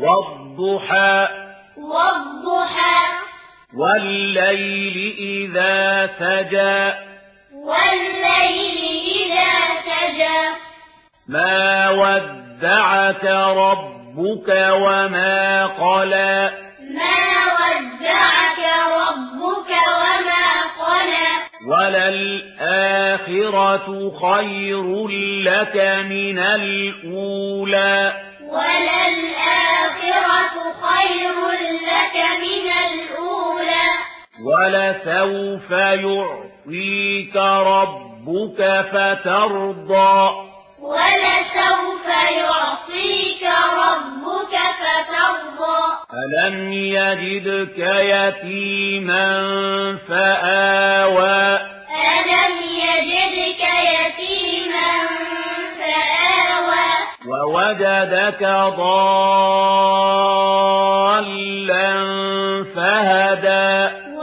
والضحى والليل إذا سجى ما ودعك ربك وما قلى وللآخرة خير لك من الأولى ولسوف يعطيك ربك فترضى ألم يجدك يتيما فآوى ووجدك ضالا فهدى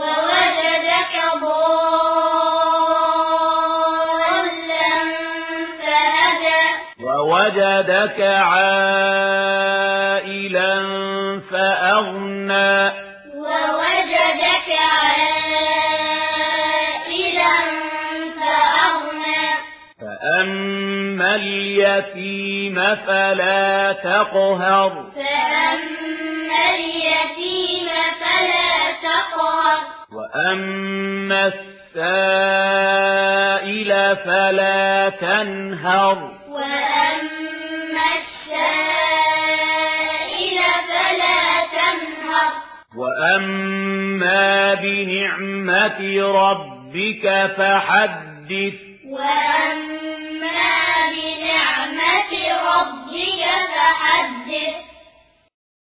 ووجدك عائلا فأغنى فأما اليتيم فلا تقهر وأما السائل فلا تنهر وأما بنعمة ربك فحدث